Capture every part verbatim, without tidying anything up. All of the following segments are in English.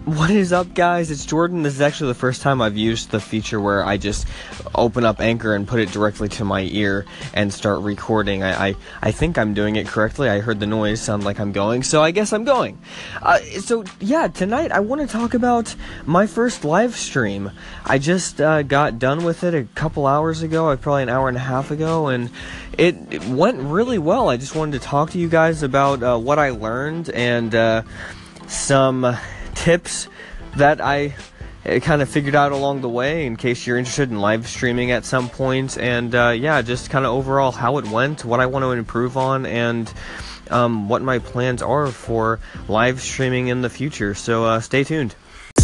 What is up, guys? It's Jordan. This is actually the first time I've used the feature where I just open up Anchor and put it directly to my ear and start recording. I I, I think I'm doing it correctly. I heard the noise sound like I'm going, so I guess I'm going. Uh, so, yeah, tonight I want to talk about my first live stream. I just uh, got done with it a couple hours ago, uh, probably an hour and a half ago, and it, it went really well. I just wanted to talk to you guys about uh, what I learned and uh, some tips that I kind of figured out along the way in case you're interested in live streaming at some point, and uh, yeah, just kind of overall how it went, what I want to improve on, and um, what my plans are for live streaming in the future. So uh, stay tuned.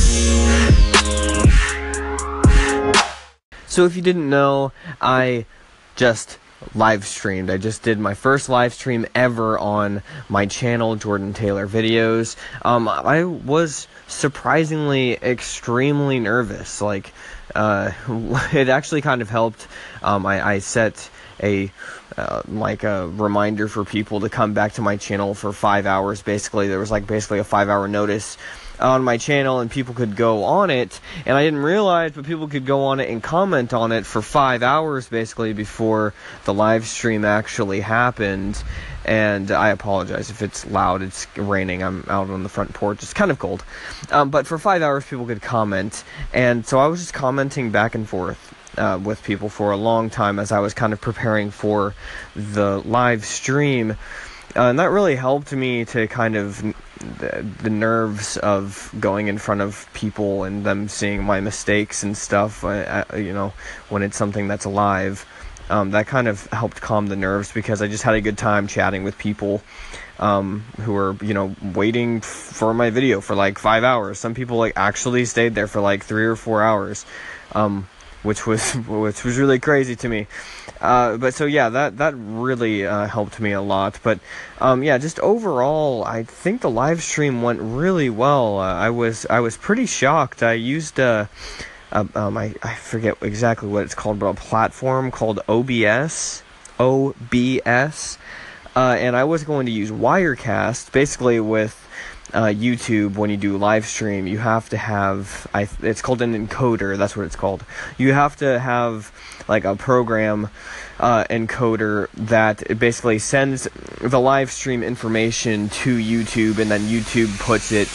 So if you didn't know, I just live streamed. I just did my first live stream ever on my channel, Jordan Taylor Videos. Um, I was surprisingly extremely nervous. Like, uh, it actually kind of helped. Um, I, I set a uh, like a reminder for people to come back to my channel for five hours. Basically, there was like basically a five-hour notice on my channel, and people could go on it, and I didn't realize, but people could go on it and comment on it for five hours basically before the live stream actually happened. And I apologize if it's loud, it's raining, I'm out on the front porch, it's kind of cold, um, but for five hours people could comment, and so I was just commenting back and forth uh, with people for a long time as I was kind of preparing for the live stream. Uh, and that really helped me to kind of the, the nerves of going in front of people and them seeing my mistakes and stuff, uh, you know, when it's something that's live. Um, that kind of helped calm the nerves because I just had a good time chatting with people um, who were, you know, waiting f- for my video for like five hours. Some people like actually stayed there for like three or four hours. Um, which was which was really crazy to me. Uh, but so yeah, that that really uh, helped me a lot. But um, yeah, just overall, I think the live stream went really well. Uh, I was I was pretty shocked. I used a, a um I, I forget exactly what it's called, but a platform called O B S, O B S, uh, and I was going to use Wirecast, basically with Uh, YouTube. When you do live stream, you have to have, I, it's called an encoder, that's what it's called. You have to have like a program uh, encoder that it basically sends the live stream information to YouTube, and then YouTube puts it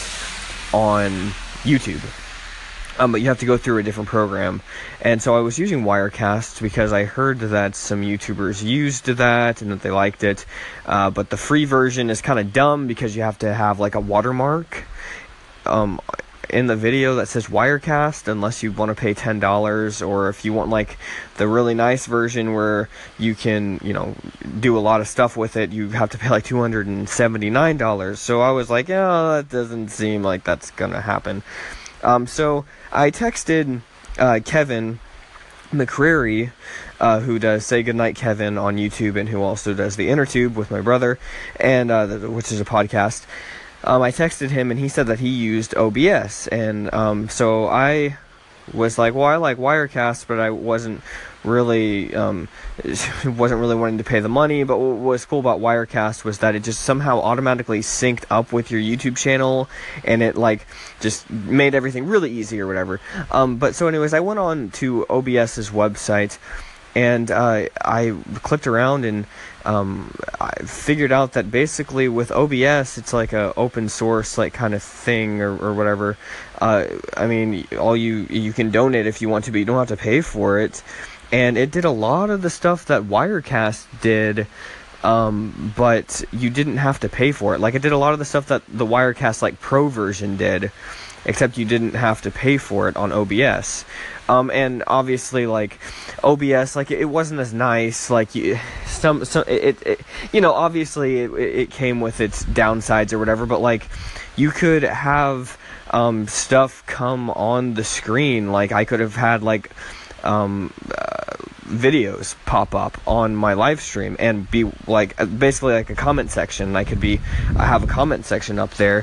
on YouTube. Um, but you have to go through a different program. And so I was using Wirecast because I heard that some YouTubers used that and that they liked it. Uh, but the free version is kind of dumb because you have to have like a watermark um, in the video that says Wirecast, unless you want to pay ten dollars, or if you want like the really nice version where you can, you know, do a lot of stuff with it, you have to pay like two hundred seventy-nine dollars. So I was like, yeah, that doesn't seem like that's gonna happen. Um, so I texted uh, Kevin McCreary, uh, who does Say Goodnight Kevin on YouTube, and who also does The Inner Tube with my brother, and uh, which is a podcast. Um, I texted him, and he said that he used O B S, and um, so I was like, well, I like Wirecast, but I wasn't really um, wasn't really wanting to pay the money. But what was cool about Wirecast was that it just somehow automatically synced up with your YouTube channel, and it like just made everything really easy or whatever. Um, but so anyways, I went on to OBS's website, and uh, I clicked around, and um, I figured out that basically with O B S, it's like a open source like kind of thing or, or whatever. Uh, I mean, all you you can donate if you want to, but you don't have to pay for it. And it did a lot of the stuff that Wirecast did, um, but you didn't have to pay for it. Like, it did a lot of the stuff that the Wirecast like Pro version did, except you didn't have to pay for it on O B S. Um, and obviously, like, O B S, like, it, it wasn't as nice. Like, you, some, some, it, it, you know, obviously it, it came with its downsides or whatever, but like, you could have um, stuff come on the screen. Like, I could have had like um, uh, videos pop up on my live stream and be like basically like a comment section. I could be, I have a comment section up there.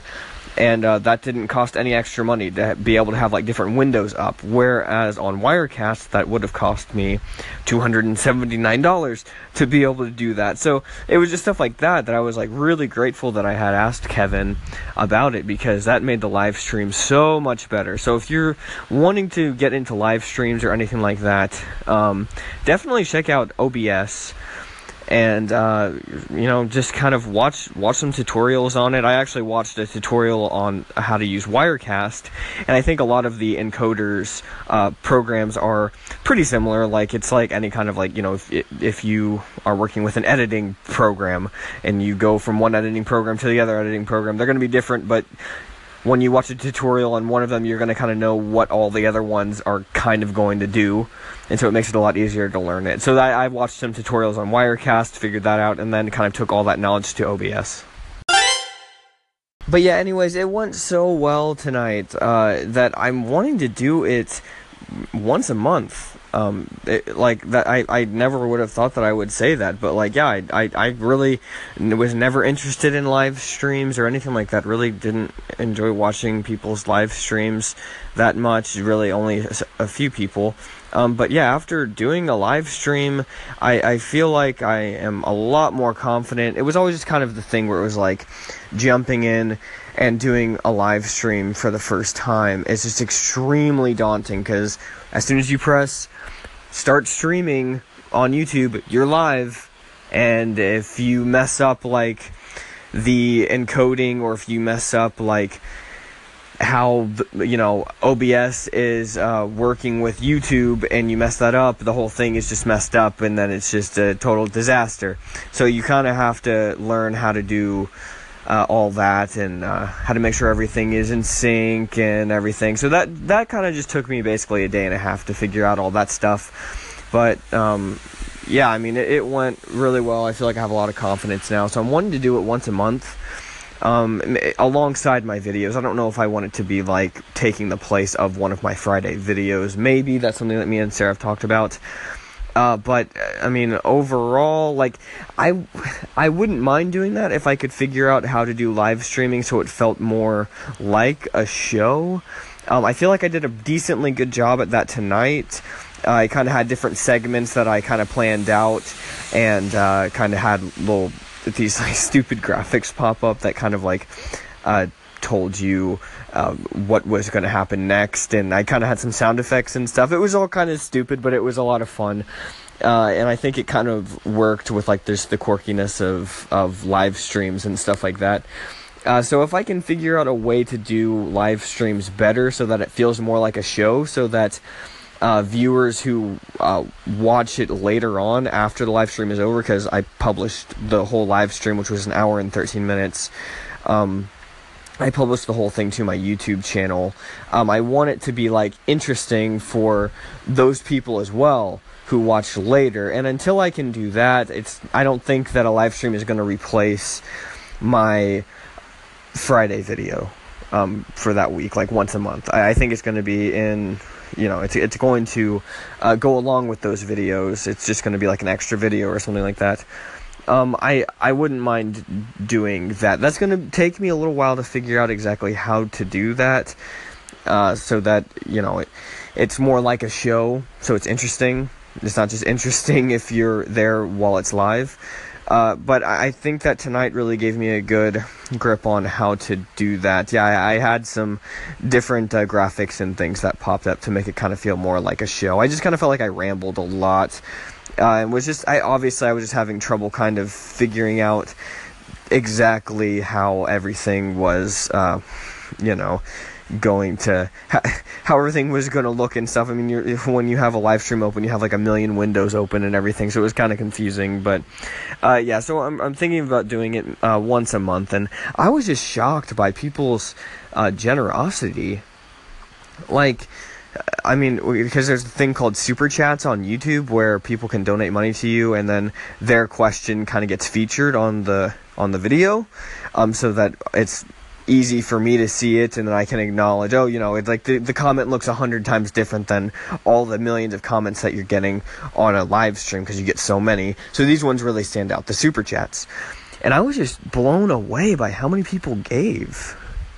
and uh, that didn't cost any extra money to be able to have like different windows up, whereas on Wirecast that would have cost me two hundred seventy-nine dollars to be able to do that. So it was just stuff like that that I was like really grateful that I had asked Kevin about it, because that made the live stream so much better. So if you're wanting to get into live streams or anything like that, um, definitely check out O B S. And, uh, you know, just kind of watch watch some tutorials on it. I actually watched a tutorial on how to use Wirecast, and I think a lot of the encoders uh, programs are pretty similar. Like, it's like any kind of, like, you know, if, if you are working with an editing program, and you go from one editing program to the other editing program, they're going to be different, but when you watch a tutorial on one of them, you're going to kind of know what all the other ones are kind of going to do, and so it makes it a lot easier to learn it. So I, I watched some tutorials on Wirecast, figured that out, and then kind of took all that knowledge to O B S. But yeah, anyways, it went so well tonight uh, that I'm wanting to do it once a month. Um, it, like that, I, I never would have thought that I would say that, but like, yeah, I, I, I really was never interested in live streams or anything like that. Really didn't enjoy watching people's live streams that much. Really, only a, a few people. Um, but yeah, after doing a live stream, I, I feel like I am a lot more confident. It was always just kind of the thing where it was like jumping in and doing a live stream for the first time is just extremely daunting, because as soon as you press start streaming on YouTube, you're live, and if you mess up like the encoding, or if you mess up like how, you know, O B S is uh, working with YouTube, and you mess that up, the whole thing is just messed up, and then it's just a total disaster. So you kind of have to learn how to do Uh, all that, and uh, how to make sure everything is in sync and everything. So that that kind of just took me basically a day and a half to figure out all that stuff. But um, yeah, I mean, it, it went really well. I feel like I have a lot of confidence now. So I'm wanting to do it once a month, um, alongside my videos. I don't know if I want it to be like taking the place of one of my Friday videos. Maybe that's something that me and Sarah have talked about. Uh, but, I mean, overall, like, I, I wouldn't mind doing that if I could figure out how to do live streaming so it felt more like a show. Um, I feel like I did a decently good job at that tonight. Uh, I kind of had different segments that I kind of planned out, and uh, kind of had little, these, like, stupid graphics pop up that kind of, like, uh, told you um, what was going to happen next, and I kind of had some sound effects and stuff. It was all kind of stupid, but it was a lot of fun, uh, and I think it kind of worked with like this the quirkiness of of live streams and stuff like that. Uh, so if I can figure out a way to do live streams better so that it feels more like a show, so that uh, viewers who uh, watch it later on after the live stream is over, because I published the whole live stream, which was an hour and thirteen minutes, um, I published the whole thing to my YouTube channel. Um, I want it to be, like, interesting for those people as well who watch later. And until I can do that, it's I don't think that a live stream is going to replace my Friday video um, for that week, like once a month. I, I think it's going to be in, you know, it's, it's going to uh, go along with those videos. It's just going to be like an extra video or something like that. Um, I, I wouldn't mind doing that. That's going to take me a little while to figure out exactly how to do that, uh, so that, you know, it, it's more like a show, so it's interesting. It's not just interesting if you're there while it's live. Uh, but I think that tonight really gave me a good grip on how to do that. Yeah, I, I had some different uh, graphics and things that popped up to make it kind of feel more like a show. I just kind of felt like I rambled a lot. Uh, and was just, I obviously I was just having trouble kind of figuring out exactly how everything was, uh, you know, going to, how everything was going to look and stuff. I mean, you're, when you have a live stream open, you have like a million windows open and everything, so it was kind of confusing. But uh, yeah, so I'm I'm thinking about doing it uh, once a month, and I was just shocked by people's uh, generosity. Like, I mean, because there's a thing called Super Chats on YouTube where people can donate money to you, and then their question kind of gets featured on the on the video, um, so that it's easy for me to see it, and then I can acknowledge, oh, you know, it's like the, the comment looks a hundred times different than all the millions of comments that you're getting on a live stream, because you get so many. So these ones really stand out, the Super Chats. And I was just blown away by how many people gave.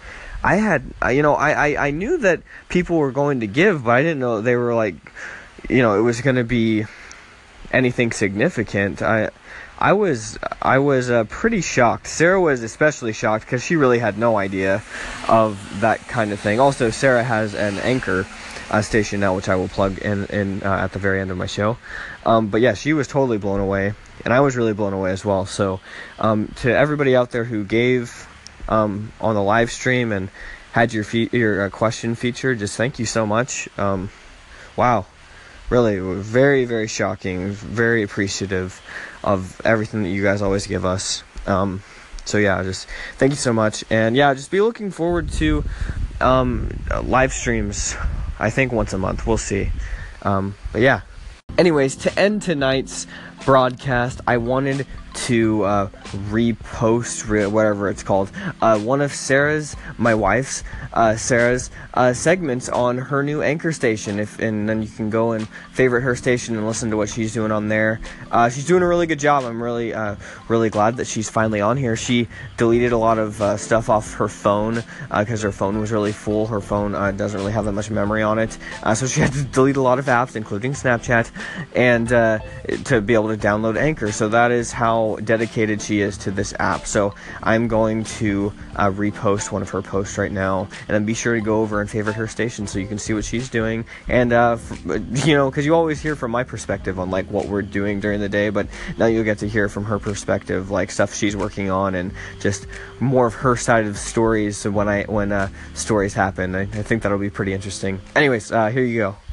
I had, you know, I, I, I knew that people were going to give, but I didn't know they were like, you know, it was going to be anything significant. I, I was, I was uh, pretty shocked. Sarah was especially shocked because she really had no idea of that kind of thing. Also, Sarah has an Anchor uh, station now, which I will plug in, in uh, at the very end of my show. Um, but yeah, she was totally blown away, and I was really blown away as well. So, um, to everybody out there who gave um, on the live stream and had your fe- your uh, question featured, just thank you so much. Um, wow, really, very, very shocking, very appreciative of everything that you guys always give us. Um, so yeah, just thank you so much, and yeah, just be looking forward to um, live streams. I think once a month, we'll see. Um, but yeah. Anyways, to end tonight's broadcast, I wanted to uh, repost, re- whatever it's called, uh, one of Sarah's, my wife's, uh, Sarah's uh, segments on her new Anchor station. If and then you can go and favorite her station and listen to what she's doing on there. Uh, she's doing a really good job. I'm really, uh, really glad that she's finally on here. She deleted a lot of uh, stuff off her phone because uh, her phone was really full. Her phone uh, doesn't really have that much memory on it, uh, so she had to delete a lot of apps, including Snapchat, and uh, to be able to download Anchor. So that is how dedicated she is to this app. So I'm going to uh, repost one of her posts right now, and then be sure to go over and favorite her station so you can see what she's doing. And uh, f- you know, because you always hear from my perspective on like what we're doing during the day, but now you'll get to hear from her perspective, like stuff she's working on and just more of her side of stories when I when uh, stories happen. I, I think that'll be pretty interesting. Anyways, uh, here you go.